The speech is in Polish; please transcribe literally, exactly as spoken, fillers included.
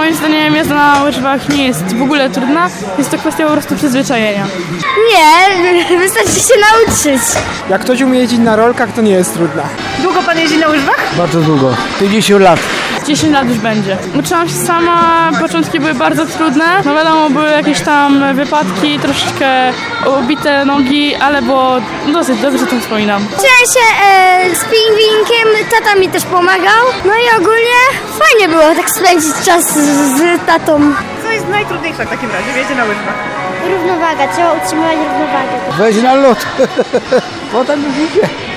moim zdaniem jazda na łyżwach nie jest w ogóle trudna. Jest to kwestia po prostu przyzwyczajenia. Nie, wystarczy się nauczyć. Jak ktoś umie jeździć na rolkach, to nie jest trudna. Długo pan jeździ na łyżwach? Bardzo długo. pięćdziesiąt lat. dziesięć lat już będzie. Uczyłam się sama, początki były bardzo trudne. No wiadomo, były jakieś tam wypadki, troszeczkę ubite nogi, ale było dosyć dobrze, to wspominam. Uczyłem się e, z pingwinkiem, tata mi też pomagał. No i ogólnie fajnie było tak spędzić czas z, z tatą. Co jest najtrudniejsze w takim razie w jeździe na łyżwach? Równowaga, trzeba utrzymywać równowagę. Weź na lot. Potem już idzie.